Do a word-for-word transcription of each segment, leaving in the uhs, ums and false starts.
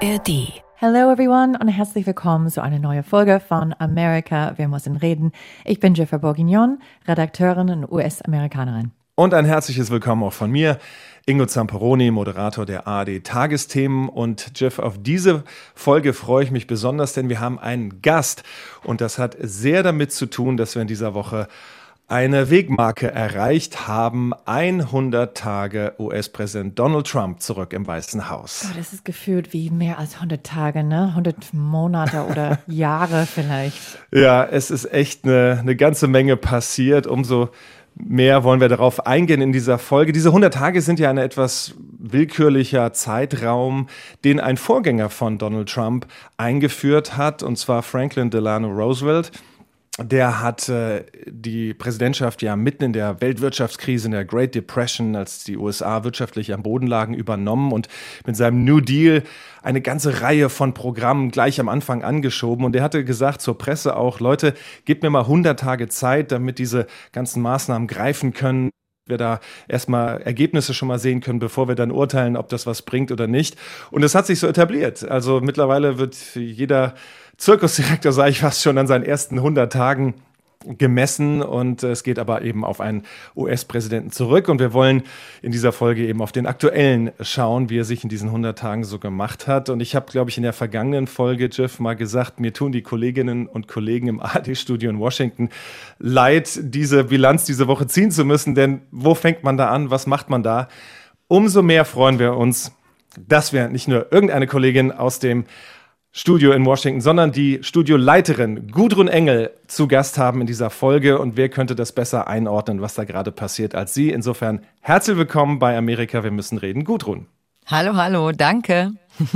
A R D. Hello everyone und herzlich willkommen zu einer neuen Folge von Amerika, wir müssen reden. Ich bin Jennifer Bourguignon, Redakteurin und U S-Amerikanerin. Und ein herzliches Willkommen auch von mir, Ingo Zamperoni, Moderator der A R D Tagesthemen. Und Jeff, auf diese Folge freue ich mich besonders, denn wir haben einen Gast. Und das hat sehr damit zu tun, dass wir in dieser Woche eine Wegmarke erreicht haben. hundert Tage U S-Präsident Donald Trump zurück im Weißen Haus. Oh, das ist gefühlt wie mehr als hundert Tage, ne? hundert Monate oder Jahre vielleicht. Ja, es ist echt eine, eine ganze Menge passiert. Umso mehr wollen wir darauf eingehen in dieser Folge. Diese hundert Tage sind ja ein etwas willkürlicher Zeitraum, den ein Vorgänger von Donald Trump eingeführt hat, und zwar Franklin Delano Roosevelt. Der hat äh, die Präsidentschaft ja mitten in der Weltwirtschaftskrise, in der Great Depression, als die U S A wirtschaftlich am Boden lagen, übernommen und mit seinem New Deal eine ganze Reihe von Programmen gleich am Anfang angeschoben. Und er hatte gesagt zur Presse auch, Leute, gebt mir mal hundert Tage Zeit, damit diese ganzen Maßnahmen greifen können, wir da erstmal Ergebnisse schon mal sehen können, bevor wir dann urteilen, ob das was bringt oder nicht. Und es hat sich so etabliert. Also mittlerweile wird jeder Zirkusdirektor, sage ich fast schon, an seinen ersten hundert Tagen gemessen, und es geht aber eben auf einen U S-Präsidenten zurück, und wir wollen in dieser Folge eben auf den aktuellen schauen, wie er sich in diesen hundert Tagen so gemacht hat. Und ich habe, glaube ich, in der vergangenen Folge, Jeff, mal gesagt, mir tun die Kolleginnen und Kollegen im A R D-Studio in Washington leid, diese Bilanz diese Woche ziehen zu müssen, denn wo fängt man da an, was macht man da? Umso mehr freuen wir uns, dass wir nicht nur irgendeine Kollegin aus dem Studio in Washington, sondern die Studioleiterin Gudrun Engel zu Gast haben in dieser Folge. Und wer könnte das besser einordnen, was da gerade passiert, als sie? Insofern herzlich willkommen bei Amerika, wir müssen reden. Gudrun. Hallo, hallo, danke.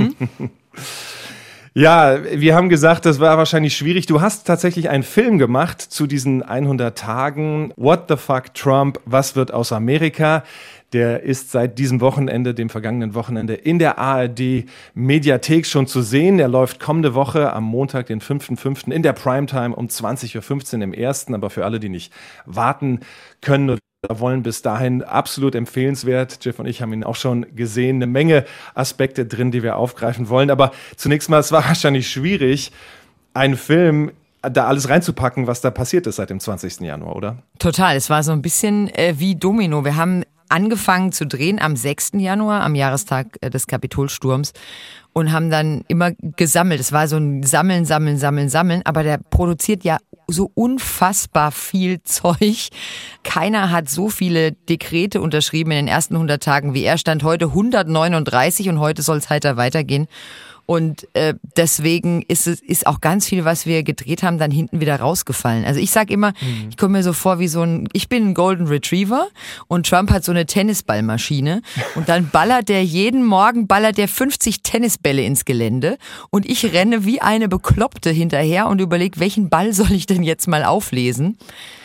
Ja, wir haben gesagt, das war wahrscheinlich schwierig. Du hast tatsächlich einen Film gemacht zu diesen hundert Tagen. What the fuck Trump? Was wird aus Amerika? Der ist seit diesem Wochenende, dem vergangenen Wochenende, in der A R D-Mediathek schon zu sehen. Der läuft kommende Woche am Montag, den fünften fünften in der Primetime um zwanzig Uhr fünfzehn im ersten. Aber für alle, die nicht warten können oder wollen, bis dahin absolut empfehlenswert. Jeff und ich haben ihn auch schon gesehen. Eine Menge Aspekte drin, die wir aufgreifen wollen. Aber zunächst mal, es war wahrscheinlich schwierig, einen Film da alles reinzupacken, was da passiert ist seit dem zwanzigsten Januar, oder? Total, es war so ein bisschen äh, wie Domino. Wir haben angefangen zu drehen am sechsten Januar, am Jahrestag äh, des Kapitolsturms, und haben dann immer gesammelt. Es war so ein Sammeln, Sammeln, Sammeln, Sammeln, aber der produziert ja so unfassbar viel Zeug. Keiner hat so viele Dekrete unterschrieben in den ersten hundert Tagen wie er. Stand heute hundertneununddreißig, und heute soll es heiter weitergehen. Und äh, deswegen ist es ist auch ganz viel, was wir gedreht haben, dann hinten wieder rausgefallen. Also ich sag immer, mhm. ich komme mir so vor wie so ein, ich bin ein Golden Retriever, und Trump hat so eine Tennisballmaschine, und dann ballert der jeden Morgen, ballert der fünfzig Tennisbälle ins Gelände, und ich renne wie eine Bekloppte hinterher und überlege, welchen Ball soll ich denn jetzt mal auflesen?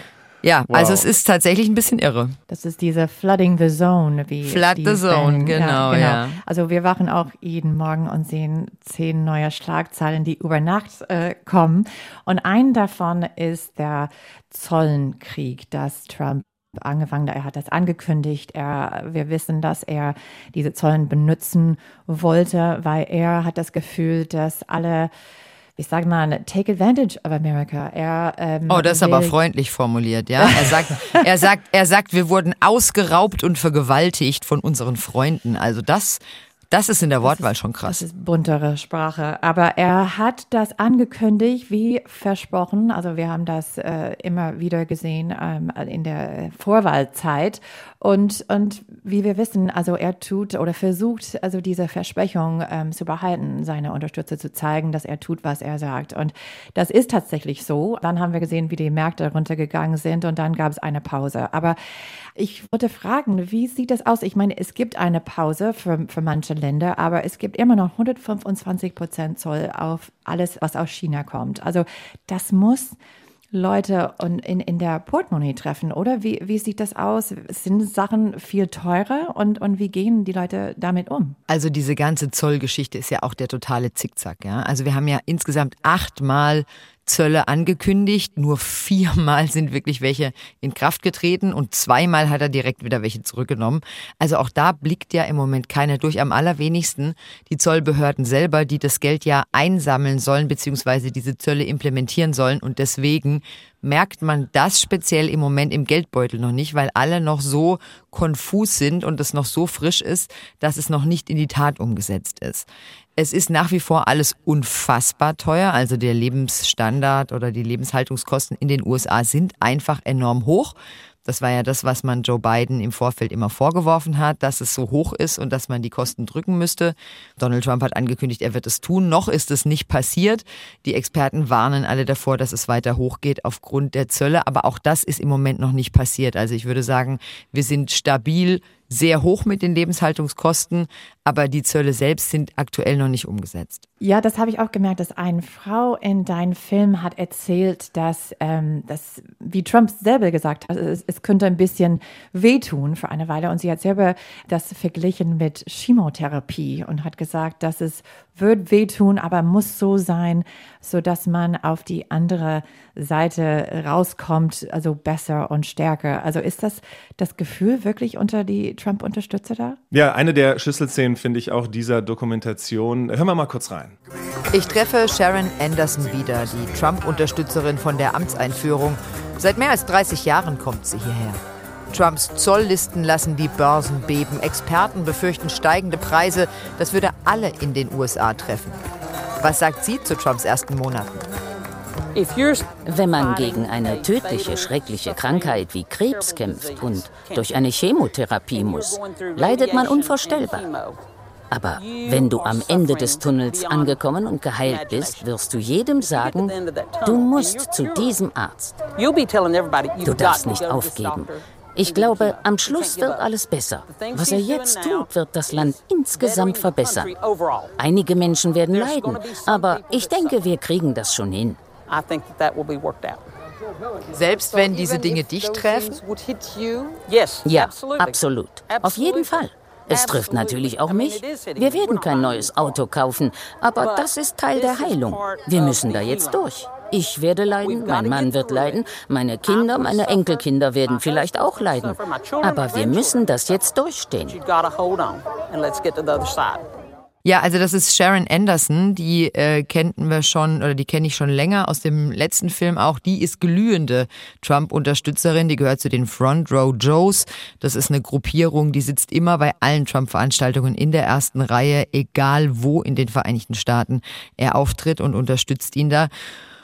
Ja, wow. Also es ist tatsächlich ein bisschen irre. Das ist diese Flooding the Zone. Wie Flood the Zone, genau, ja, genau. Ja. Also wir wachen auch jeden Morgen und sehen zehn neue Schlagzeilen, die über Nacht äh, kommen. Und ein davon ist der Zollenkrieg, das Trump angefangen, er hat das angekündigt. Er, wir wissen, dass er diese Zollen benutzen wollte, weil er hat das Gefühl, dass alle, ich sage mal, take advantage of America. Er, ähm, oh, das ist aber freundlich formuliert, ja. Er sagt, er sagt, er sagt, wir wurden ausgeraubt und vergewaltigt von unseren Freunden. Also das, das ist in der Wortwahl ist, schon krass. Das ist buntere Sprache. Aber er hat das angekündigt, wie versprochen. Also wir haben das äh, immer wieder gesehen ähm, in der Vorwahlzeit. Und, und wie wir wissen, also er tut oder versucht, also diese Versprechung ähm, zu behalten, seine Unterstützer zu zeigen, dass er tut, was er sagt. Und das ist tatsächlich so. Dann haben wir gesehen, wie die Märkte runtergegangen sind, und dann gab es eine Pause. Aber ich wollte fragen, wie sieht das aus? Ich meine, es gibt eine Pause für, für manche Länder, aber es gibt immer noch hundertfünfundzwanzig Prozent Zoll auf alles, was aus China kommt. Also das muss Leute in, in der Portemonnaie treffen, oder? Wie, wie sieht das aus? Sind Sachen viel teurer, und, und wie gehen die Leute damit um? Also diese ganze Zollgeschichte ist ja auch der totale Zickzack, ja. Also wir haben ja insgesamt achtmal Zölle angekündigt. Nur viermal sind wirklich welche in Kraft getreten und zweimal hat er direkt wieder welche zurückgenommen. Also auch da blickt ja im Moment keiner durch. Am allerwenigsten die Zollbehörden selber, die das Geld ja einsammeln sollen, beziehungsweise diese Zölle implementieren sollen. Und deswegen merkt man das speziell im Moment im Geldbeutel noch nicht, weil alle noch so konfus sind und es noch so frisch ist, dass es noch nicht in die Tat umgesetzt ist. Es ist nach wie vor alles unfassbar teuer, also der Lebensstandard oder die Lebenshaltungskosten in den U S A sind einfach enorm hoch. Das war ja das, was man Joe Biden im Vorfeld immer vorgeworfen hat, dass es so hoch ist und dass man die Kosten drücken müsste. Donald Trump hat angekündigt, er wird es tun. Noch ist es nicht passiert. Die Experten warnen alle davor, dass es weiter hochgeht aufgrund der Zölle. Aber auch das ist im Moment noch nicht passiert. Also ich würde sagen, wir sind stabil sehr hoch mit den Lebenshaltungskosten, aber die Zölle selbst sind aktuell noch nicht umgesetzt. Ja, das habe ich auch gemerkt, dass eine Frau in deinem Film hat erzählt, dass, ähm, dass wie Trump selber gesagt hat, es, es könnte ein bisschen wehtun für eine Weile. Und sie hat selber das verglichen mit Chemotherapie und hat gesagt, dass es wird wehtun, aber muss so sein, sodass man auf die andere Seite rauskommt, also besser und stärker. Also ist das das Gefühl wirklich unter die Trump-Unterstützer da? Ja, eine der Schlüsselszenen finde ich auch dieser Dokumentation. Hören wir mal kurz rein. Ich treffe Sharon Anderson wieder, die Trump-Unterstützerin von der Amtseinführung. Seit mehr als dreißig Jahren kommt sie hierher. Trumps Zolllisten lassen die Börsen beben. Experten befürchten steigende Preise. Das würde alle in den U S A treffen. Was sagt sie zu Trumps ersten Monaten? Wenn man gegen eine tödliche, schreckliche Krankheit wie Krebs kämpft und durch eine Chemotherapie muss, leidet man unvorstellbar. Aber wenn du am Ende des Tunnels angekommen und geheilt bist, wirst du jedem sagen, du musst zu diesem Arzt. Du darfst nicht aufgeben. Ich glaube, am Schluss wird alles besser. Was er jetzt tut, wird das Land insgesamt verbessern. Einige Menschen werden leiden, aber ich denke, wir kriegen das schon hin. Selbst wenn diese Dinge dich treffen? Ja, absolut. Auf jeden Fall. Es trifft natürlich auch mich. Wir werden kein neues Auto kaufen, aber das ist Teil der Heilung. Wir müssen da jetzt durch. Ich werde leiden, mein Mann wird leiden, meine Kinder, meine Enkelkinder werden vielleicht auch leiden. Aber wir müssen das jetzt durchstehen. Ja, also das ist Sharon Anderson, die äh, kennten wir schon, oder die kenne ich schon länger aus dem letzten Film auch. Die ist glühende Trump-Unterstützerin, die gehört zu den Front Row Joes. Das ist eine Gruppierung, die sitzt immer bei allen Trump-Veranstaltungen in der ersten Reihe, egal wo in den Vereinigten Staaten er auftritt und unterstützt ihn da.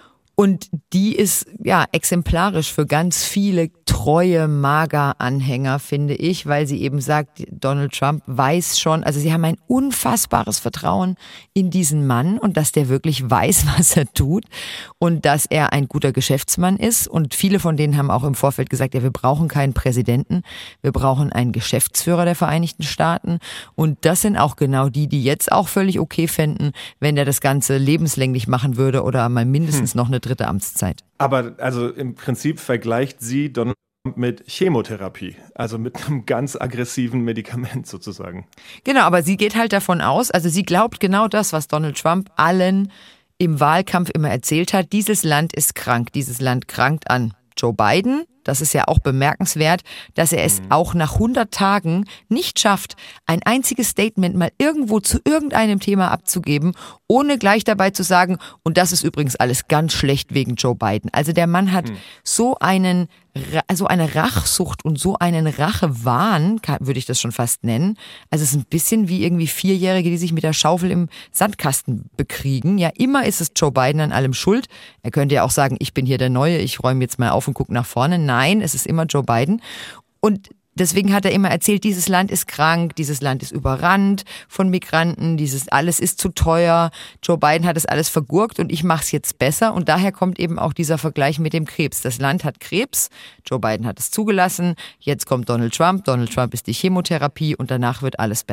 Und die ist ja exemplarisch für ganz viele treue MAGA-Anhänger, finde ich, weil sie eben sagt, Donald Trump weiß schon, also sie haben ein unfassbares Vertrauen in diesen Mann und dass der wirklich weiß, was er tut und dass er ein guter Geschäftsmann ist. Und viele von denen haben auch im Vorfeld gesagt, ja, wir brauchen keinen Präsidenten, wir brauchen einen Geschäftsführer der Vereinigten Staaten. Und das sind auch genau die, die jetzt auch völlig okay fänden, wenn er das Ganze lebenslänglich machen würde oder mal mindestens hm. noch eine dritte Amtszeit. Aber also im Prinzip vergleicht sie Donald Trump mit Chemotherapie, also mit einem ganz aggressiven Medikament sozusagen. Genau, aber sie geht halt davon aus, also sie glaubt genau das, was Donald Trump allen im Wahlkampf immer erzählt hat. Dieses Land ist krank, dieses Land krankt an Joe Biden. Das ist ja auch bemerkenswert, dass er es auch nach hundert Tagen nicht schafft, ein einziges Statement mal irgendwo zu irgendeinem Thema abzugeben, ohne gleich dabei zu sagen, und das ist übrigens alles ganz schlecht wegen Joe Biden. Also der Mann hat hm. so einen, so eine Rachsucht und so einen Rachewahn, würde ich das schon fast nennen. Also es ist ein bisschen wie irgendwie Vierjährige, die sich mit der Schaufel im Sandkasten bekriegen. Ja, immer ist es Joe Biden an allem schuld. Er könnte ja auch sagen, ich bin hier der Neue, ich räume jetzt mal auf und gucke nach vorne. Nein, es ist immer Joe Biden. Und deswegen hat er immer erzählt, dieses Land ist krank, dieses Land ist überrannt von Migranten, dieses alles ist zu teuer. Joe Biden hat das alles vergurkt und ich mache es jetzt besser. Und daher kommt eben auch dieser Vergleich mit dem Krebs. Das Land hat Krebs, Joe Biden hat es zugelassen, jetzt kommt Donald Trump, Donald Trump ist die Chemotherapie und danach wird alles besser.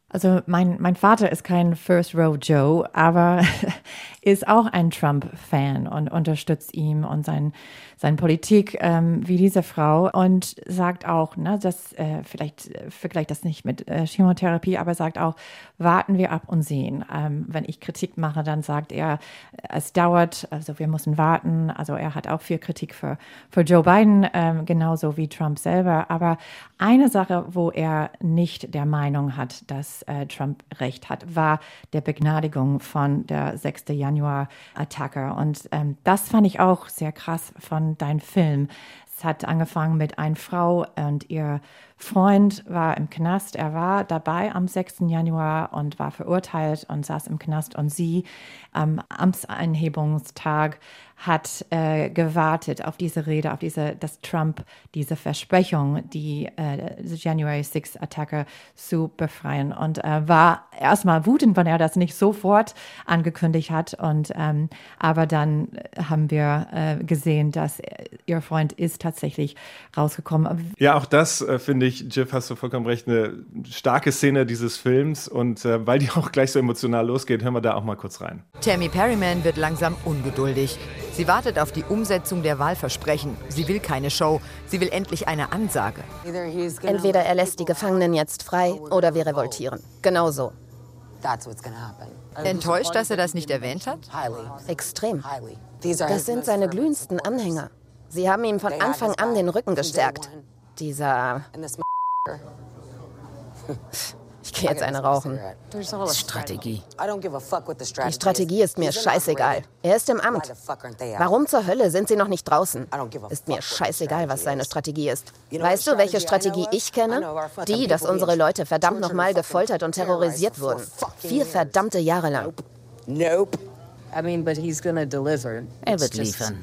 Also mein, mein Vater ist kein First Row Joe, aber ist auch ein Trump-Fan und unterstützt ihn und sein, seine Politik ähm, wie diese Frau und sagt auch, ne, dass äh, vielleicht vergleicht das nicht mit äh, Chemotherapie, aber sagt auch, warten wir ab und sehen. Ähm, wenn ich Kritik mache, dann sagt er, es dauert, also wir müssen warten. Also er hat auch viel Kritik für, für Joe Biden, ähm, genauso wie Trump selber. Aber eine Sache, wo er nicht der Meinung hat, dass äh, Trump recht hat, war der Begnadigung von der sechsten Januar-Attacke. Und ähm, das fand ich auch sehr krass von deinem Film. Es hat angefangen mit einer Frau und ihr Freund war im Knast. Er war dabei am sechsten Januar und war verurteilt und saß im Knast. Und sie am Amtseinhebungstag hat äh, gewartet auf diese Rede, auf diese, dass Trump diese Versprechung, die äh, January sixth Attacke zu befreien, und äh, war erstmal wütend, wenn er das nicht sofort angekündigt hat. Und ähm, aber dann haben wir äh, gesehen, dass ihr Freund ist tatsächlich rausgekommen. Ja, auch das äh, finde ich, Jiff, hast du vollkommen recht, eine starke Szene dieses Films. Und äh, weil die auch gleich so emotional losgeht, hören wir da auch mal kurz rein. Tammy Perryman wird langsam ungeduldig. Sie wartet auf die Umsetzung der Wahlversprechen. Sie will keine Show. Sie will endlich eine Ansage. Entweder er lässt die Gefangenen jetzt frei oder wir revoltieren. Genau so. Enttäuscht, dass er das nicht erwähnt hat? Extrem. Das sind seine glühendsten Anhänger. Sie haben ihm von Anfang an den Rücken gestärkt. Dieser... Ich gehe jetzt eine rauchen. Strategie. Die Strategie ist mir scheißegal. Er ist im Amt. Warum zur Hölle sind sie noch nicht draußen? Ist mir scheißegal, was seine Strategie ist. Weißt du, welche Strategie ich kenne? Die, dass unsere Leute verdammt nochmal gefoltert und terrorisiert wurden. Vier verdammte Jahre lang. Er wird liefern.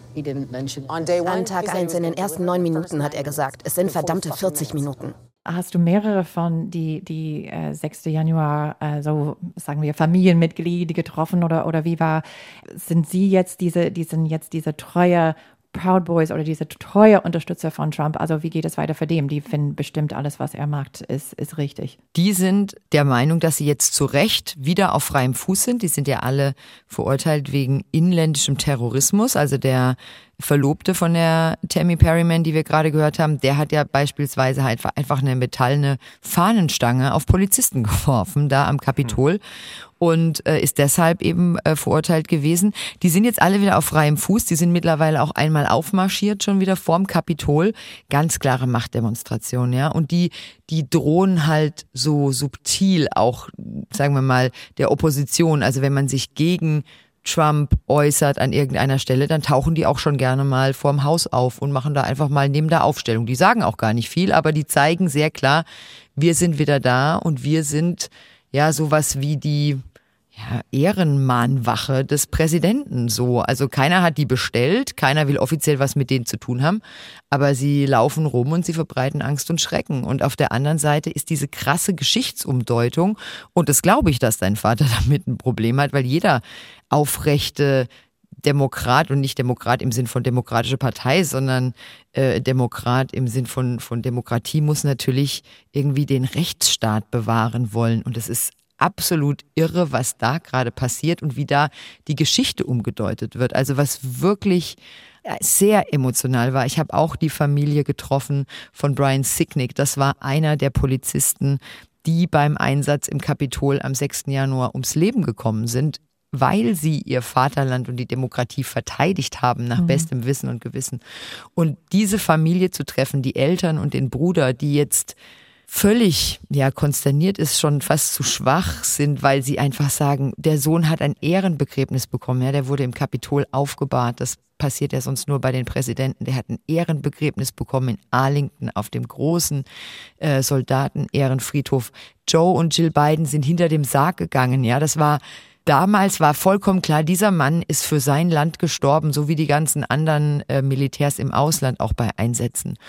An Tag eins in den ersten neun Minuten hat er gesagt, es sind verdammte vierzig Minuten. Hast du mehrere von die, die äh, sechsten Januar, äh, so sagen wir, Familienmitglieder getroffen oder, oder wie war, sind sie jetzt diese, die sind jetzt diese treue Proud Boys oder diese treue Unterstützer von Trump? Also wie geht es weiter für dem? Die finden bestimmt alles, was er macht, ist, ist richtig. Die sind der Meinung, dass sie jetzt zu Recht wieder auf freiem Fuß sind. Die sind ja alle verurteilt wegen inländischem Terrorismus. Also der Verlobte von der Tammy Perryman, die wir gerade gehört haben, der hat ja beispielsweise halt einfach eine metallene Fahnenstange auf Polizisten geworfen, da am Kapitol, und äh, ist deshalb eben äh, verurteilt gewesen. Die sind jetzt alle wieder auf freiem Fuß, die sind mittlerweile auch einmal aufmarschiert, schon wieder vorm Kapitol. Ganz klare Machtdemonstration, ja. Und die, die drohen halt so subtil auch, sagen wir mal, der Opposition. Also wenn man sich gegen Trump äußert an irgendeiner Stelle, dann tauchen die auch schon gerne mal vorm Haus auf und machen da einfach mal neben der Aufstellung. Die sagen auch gar nicht viel, aber die zeigen sehr klar, wir sind wieder da und wir sind ja sowas wie die ja, Ehrenmahnwache des Präsidenten so. Also keiner hat die bestellt, keiner will offiziell was mit denen zu tun haben, aber sie laufen rum und sie verbreiten Angst und Schrecken. Und auf der anderen Seite ist diese krasse Geschichtsumdeutung, und das glaube ich, dass dein Vater damit ein Problem hat, weil jeder aufrechte Demokrat, und nicht Demokrat im Sinn von demokratische Partei, sondern äh, Demokrat im Sinn von, von Demokratie, muss natürlich irgendwie den Rechtsstaat bewahren wollen. Und es ist absolut irre, was da gerade passiert und wie da die Geschichte umgedeutet wird. Also was wirklich sehr emotional war. Ich habe auch die Familie getroffen von Brian Sicknick. Das war einer der Polizisten, die beim Einsatz im Kapitol am sechsten Januar ums Leben gekommen sind, weil sie ihr Vaterland und die Demokratie verteidigt haben nach mhm. bestem Wissen und Gewissen. Und diese Familie zu treffen, die Eltern und den Bruder, die jetzt völlig, ja, konsterniert ist, schon fast zu schwach sind, weil sie einfach sagen, der Sohn hat ein Ehrenbegräbnis bekommen. Ja, der wurde im Kapitol aufgebahrt. Das passiert ja sonst nur bei den Präsidenten. Der hat ein Ehrenbegräbnis bekommen in Arlington auf dem großen äh, Soldaten-Ehrenfriedhof. Joe und Jill Biden sind hinter dem Sarg gegangen. Ja, das war Damals war vollkommen klar, dieser Mann ist für sein Land gestorben, so wie die ganzen anderen äh, Militärs im Ausland auch bei Einsätzen.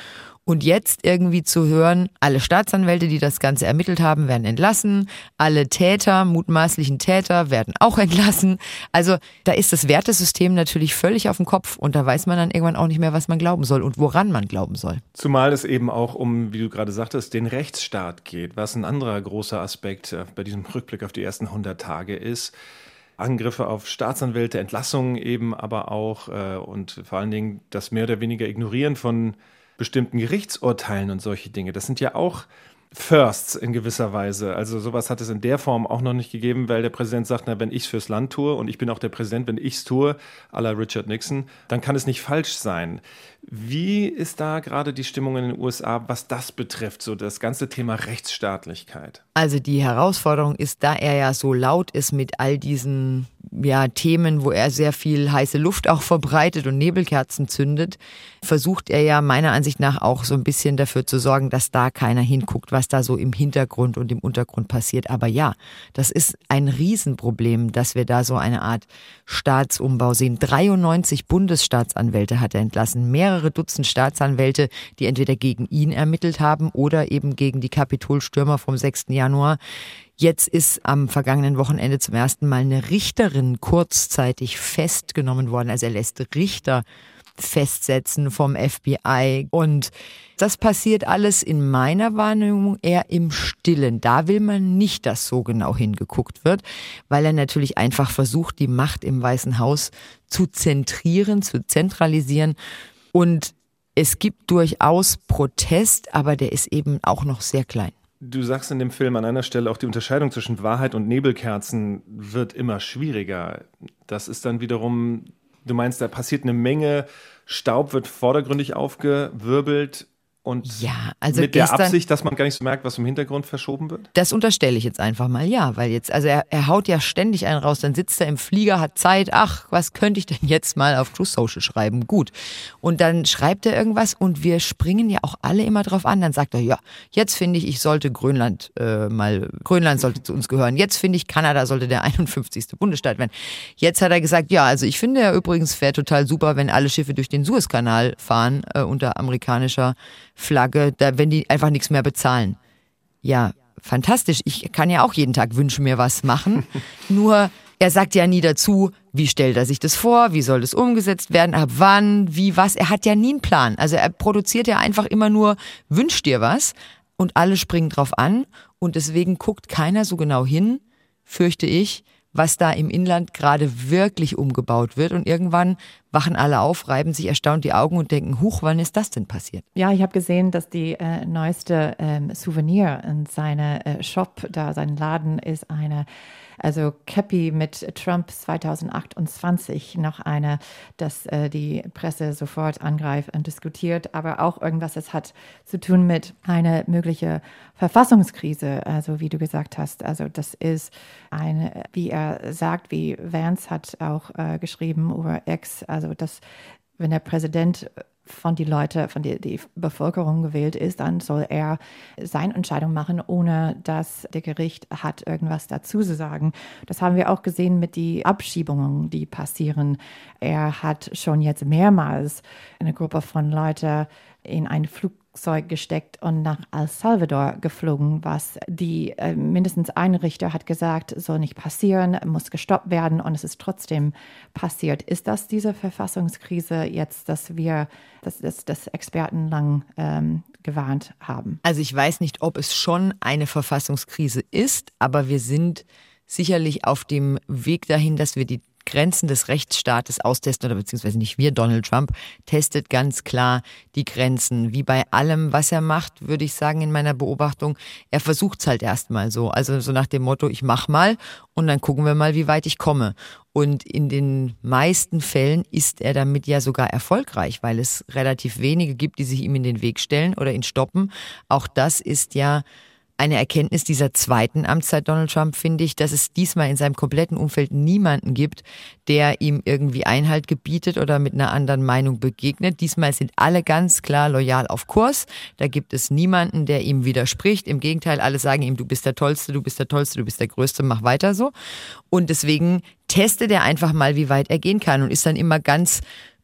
Und jetzt irgendwie zu hören, alle Staatsanwälte, die das Ganze ermittelt haben, werden entlassen. Alle Täter, mutmaßlichen Täter, werden auch entlassen. Also da ist das Wertesystem natürlich völlig auf dem Kopf. Und da weiß man dann irgendwann auch nicht mehr, was man glauben soll und woran man glauben soll. Zumal es eben auch um, wie du gerade sagtest, den Rechtsstaat geht, was ein anderer großer Aspekt bei diesem Rückblick auf die ersten hundert Tage ist. Angriffe auf Staatsanwälte, Entlassungen eben aber auch äh, und vor allen Dingen das mehr oder weniger Ignorieren von bestimmten Gerichtsurteilen und solche Dinge. Das sind ja auch Firsts in gewisser Weise. Also sowas hat es in der Form auch noch nicht gegeben, weil der Präsident sagt, na, wenn ich es fürs Land tue und ich bin auch der Präsident, wenn ich es tue, à la Richard Nixon, dann kann es nicht falsch sein. Wie ist da gerade die Stimmung in den U S A, was das betrifft, so das ganze Thema Rechtsstaatlichkeit? Also die Herausforderung ist, da er ja so laut ist mit all diesen ja, Themen, wo er sehr viel heiße Luft auch verbreitet und Nebelkerzen zündet, versucht er ja meiner Ansicht nach auch so ein bisschen dafür zu sorgen, dass da keiner hinguckt, was da so im Hintergrund und im Untergrund passiert. Aber ja, das ist ein Riesenproblem, dass wir da so eine Art Staatsumbau sehen. dreiundneunzig Bundesstaatsanwälte hat er entlassen, mehrere Dutzend Staatsanwälte, die entweder gegen ihn ermittelt haben oder eben gegen die Kapitolstürmer vom sechsten Januar. Jetzt ist am vergangenen Wochenende zum ersten Mal eine Richterin kurzzeitig festgenommen worden. Also er lässt Richter festsetzen vom F B I. Und das passiert alles in meiner Wahrnehmung eher im Stillen. Da will man nicht, dass so genau hingeguckt wird, weil er natürlich einfach versucht, die Macht im Weißen Haus zu zentrieren, zu zentralisieren. Und es gibt durchaus Protest, aber der ist eben auch noch sehr klein. Du sagst in dem Film an einer Stelle auch, die Unterscheidung zwischen Wahrheit und Nebelkerzen wird immer schwieriger. Das ist dann wiederum, du meinst, da passiert eine Menge, Staub wird vordergründig aufgewirbelt und ja, also mit der gestern, Absicht, dass man gar nicht so merkt, was im Hintergrund verschoben wird? Das unterstelle ich jetzt einfach mal, ja, weil jetzt, also er, er haut ja ständig einen raus, dann sitzt er im Flieger, hat Zeit, ach, was könnte ich denn jetzt mal auf Truth Social schreiben? Gut. Und dann schreibt er irgendwas und wir springen ja auch alle immer drauf an, dann sagt er, ja, jetzt finde ich, ich sollte Grönland äh, mal, Grönland sollte zu uns gehören, jetzt finde ich, Kanada sollte der einundfünfzigste Bundesstaat werden. Jetzt hat er gesagt, ja, also ich finde ja übrigens, wäre total super, wenn alle Schiffe durch den Suezkanal fahren, äh, unter amerikanischer Flagge, da, wenn die einfach nichts mehr bezahlen. Ja, fantastisch. Ich kann ja auch jeden Tag wünschen, mir was machen. Nur, er sagt ja nie dazu, wie stellt er sich das vor, wie soll das umgesetzt werden, ab wann, wie, was. Er hat ja nie einen Plan. Also er produziert ja einfach immer nur, wünsch dir was und alle springen drauf an und deswegen guckt keiner so genau hin, fürchte ich, was da im Inland gerade wirklich umgebaut wird. Und irgendwann wachen alle auf, reiben sich erstaunt die Augen und denken, huch, wann ist das denn passiert? Ja, ich habe gesehen, dass die äh, neueste ähm, Souvenir in seinem äh, Shop, da sein Laden ist eine, also Cappy mit Trump zweitausendachtundzwanzig, noch eine, dass äh, die Presse sofort angreift und diskutiert, aber auch irgendwas, das hat zu tun mit einer möglichen Verfassungskrise, also wie du gesagt hast, also das ist eine, wie er sagt, wie Vance hat auch äh, geschrieben über X, also dass wenn der Präsident von die Leute, von der die Bevölkerung gewählt ist, dann soll er seine Entscheidung machen, ohne dass der Gericht hat irgendwas dazu zu sagen. Das haben wir auch gesehen mit den Abschiebungen, die passieren. Er hat schon jetzt mehrmals eine Gruppe von Leuten in ein Flugzeug gesteckt und nach El Salvador geflogen, was die äh, mindestens ein Richter hat gesagt, soll nicht passieren, muss gestoppt werden und es ist trotzdem passiert. Ist das diese Verfassungskrise jetzt, dass wir, dass, dass, dass Experten lang ähm, gewarnt haben? Also ich weiß nicht, ob es schon eine Verfassungskrise ist, aber wir sind sicherlich auf dem Weg dahin, dass wir die Grenzen des Rechtsstaates austesten, oder beziehungsweise nicht wir, Donald Trump testet ganz klar die Grenzen. Wie bei allem, was er macht, würde ich sagen in meiner Beobachtung, er versucht es halt erstmal so. Also so nach dem Motto, ich mach mal und dann gucken wir mal, wie weit ich komme. Und in den meisten Fällen ist er damit ja sogar erfolgreich, weil es relativ wenige gibt, die sich ihm in den Weg stellen oder ihn stoppen. Auch das ist ja eine Erkenntnis dieser zweiten Amtszeit Donald Trump, finde ich, dass es diesmal in seinem kompletten Umfeld niemanden gibt, der ihm irgendwie Einhalt gebietet oder mit einer anderen Meinung begegnet. Diesmal sind alle ganz klar loyal auf Kurs. Da gibt es niemanden, der ihm widerspricht. Im Gegenteil, alle sagen ihm, du bist der Tollste, du bist der Tollste, du bist der Größte, mach weiter so. Und deswegen testet er einfach mal, wie weit er gehen kann und ist dann immer ganz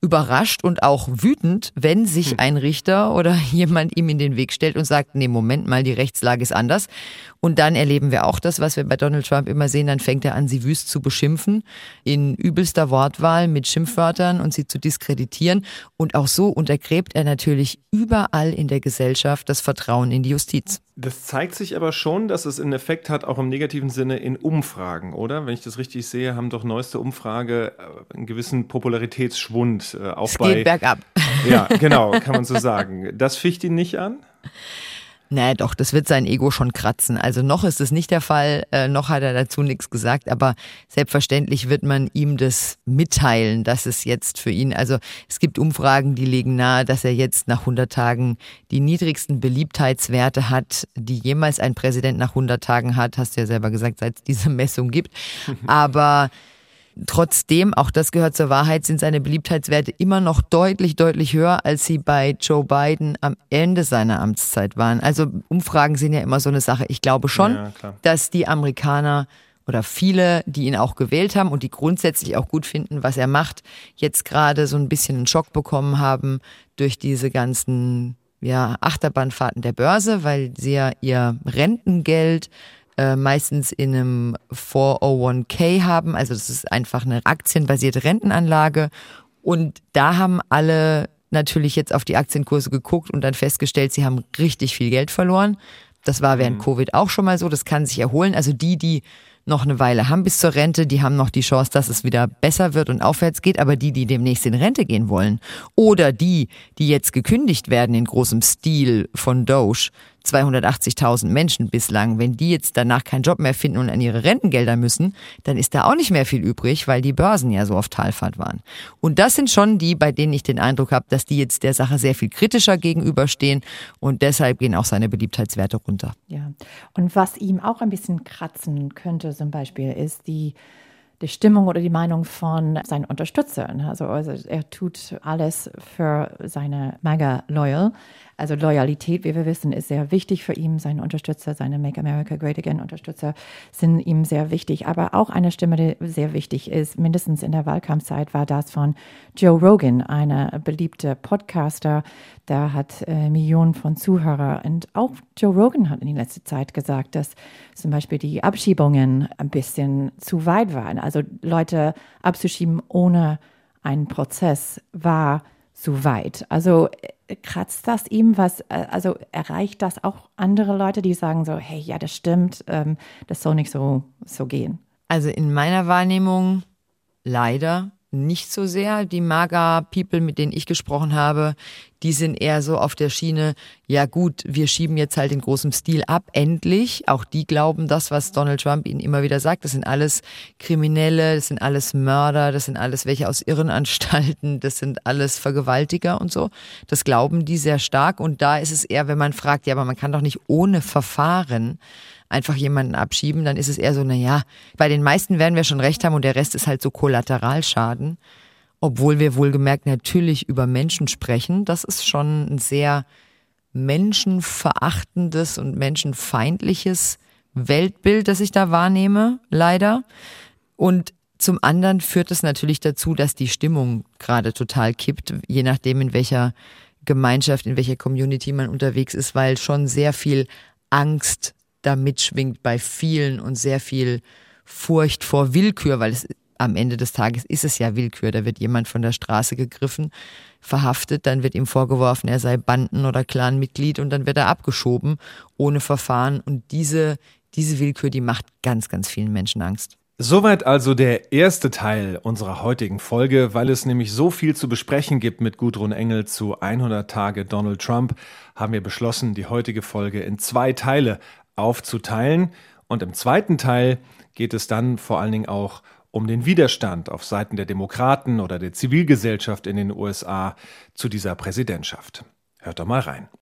überrascht und auch wütend, wenn sich hm. ein Richter oder jemand ihm in den Weg stellt und sagt, nee, Moment mal, die Rechtslage ist anders. Und dann erleben wir auch das, was wir bei Donald Trump immer sehen, dann fängt er an, sie wüst zu beschimpfen, in übelster Wortwahl mit Schimpfwörtern und sie zu diskreditieren. Und auch so untergräbt er natürlich überall in der Gesellschaft das Vertrauen in die Justiz. Das zeigt sich aber schon, dass es einen Effekt hat, auch im negativen Sinne in Umfragen, oder? Wenn ich das richtig sehe, haben doch neueste Umfrage einen gewissen Popularitätsschwund. Äh, auch es bei, geht bergab. Ja, genau, kann man so sagen. Das ficht ihn nicht an? Naja, doch, das wird sein Ego schon kratzen. Also noch ist es nicht der Fall, äh, noch hat er dazu nichts gesagt, aber selbstverständlich wird man ihm das mitteilen, dass es jetzt für ihn, also es gibt Umfragen, die legen nahe, dass er jetzt nach hundert Tagen die niedrigsten Beliebtheitswerte hat, die jemals ein Präsident nach hundert Tagen hat, hast du ja selber gesagt, seit es diese Messung gibt. Aber trotzdem, auch das gehört zur Wahrheit, sind seine Beliebtheitswerte immer noch deutlich, deutlich höher, als sie bei Joe Biden am Ende seiner Amtszeit waren. Also Umfragen sind ja immer so eine Sache. Ich glaube schon, ja, dass die Amerikaner oder viele, die ihn auch gewählt haben und die grundsätzlich auch gut finden, was er macht, jetzt gerade so ein bisschen einen Schock bekommen haben durch diese ganzen ja, Achterbahnfahrten der Börse, weil sie ja ihr Rentengeld Äh, meistens in einem vier oh eins k haben, also das ist einfach eine aktienbasierte Rentenanlage und da haben alle natürlich jetzt auf die Aktienkurse geguckt und dann festgestellt, sie haben richtig viel Geld verloren. Das war während mhm. Covid auch schon mal so, das kann sich erholen, also die, die noch eine Weile haben bis zur Rente, die haben noch die Chance, dass es wieder besser wird und aufwärts geht, aber die, die demnächst in Rente gehen wollen oder die, die jetzt gekündigt werden in großem Stil von Doge, zweihundertachtzigtausend Menschen bislang, wenn die jetzt danach keinen Job mehr finden und an ihre Rentengelder müssen, dann ist da auch nicht mehr viel übrig, weil die Börsen ja so auf Talfahrt waren. Und das sind schon die, bei denen ich den Eindruck habe, dass die jetzt der Sache sehr viel kritischer gegenüberstehen und deshalb gehen auch seine Beliebtheitswerte runter. Ja, und was ihm auch ein bisschen kratzen könnte zum Beispiel, ist die die Stimmung oder die Meinung von seinen Unterstützern. Also, also er tut alles für seine MAGA-Loyal. Also Loyalität, wie wir wissen, ist sehr wichtig für ihn. Seine Unterstützer, seine Make America Great Again Unterstützer sind ihm sehr wichtig. Aber auch eine Stimme, die sehr wichtig ist, mindestens in der Wahlkampfzeit, war das von Joe Rogan, einer beliebte Podcaster. Der hat äh, Millionen von Zuhörern. Und auch Joe Rogan hat in der letzten Zeit gesagt, dass zum Beispiel die Abschiebungen ein bisschen zu weit waren. Also Leute abzuschieben ohne einen Prozess war zu weit. Also kratzt das ihm was, also erreicht das auch andere Leute, die sagen so, hey, ja, das stimmt, ähm, das soll nicht so, so gehen? Also in meiner Wahrnehmung leider nicht so sehr. Die MAGA-People, mit denen ich gesprochen habe, die sind eher so auf der Schiene, ja gut, wir schieben jetzt halt in großem Stil ab, endlich. Auch die glauben das, was Donald Trump ihnen immer wieder sagt. Das sind alles Kriminelle, das sind alles Mörder, das sind alles welche aus Irrenanstalten, das sind alles Vergewaltiger und so. Das glauben die sehr stark und da ist es eher, wenn man fragt, ja, aber man kann doch nicht ohne Verfahren einfach jemanden abschieben, dann ist es eher so, na ja, bei den meisten werden wir schon recht haben und der Rest ist halt so Kollateralschaden. Obwohl wir wohlgemerkt natürlich über Menschen sprechen. Das ist schon ein sehr menschenverachtendes und menschenfeindliches Weltbild, das ich da wahrnehme, leider. Und zum anderen führt es natürlich dazu, dass die Stimmung gerade total kippt, je nachdem, in welcher Gemeinschaft, in welcher Community man unterwegs ist, weil schon sehr viel Angst da mitschwingt bei vielen und sehr viel Furcht vor Willkür, weil es am Ende des Tages ist es ja Willkür. Da wird jemand von der Straße gegriffen, verhaftet, dann wird ihm vorgeworfen, er sei Banden- oder Clanmitglied und dann wird er abgeschoben ohne Verfahren. Und diese, diese Willkür, die macht ganz, ganz vielen Menschen Angst. Soweit also der erste Teil unserer heutigen Folge, weil es nämlich so viel zu besprechen gibt mit Gudrun Engel zu hundert Tage Donald Trump, haben wir beschlossen, die heutige Folge in zwei Teile aufzuteilen. Und im zweiten Teil geht es dann vor allen Dingen auch um den Widerstand auf Seiten der Demokraten oder der Zivilgesellschaft in den U S A zu dieser Präsidentschaft. Hört doch mal rein.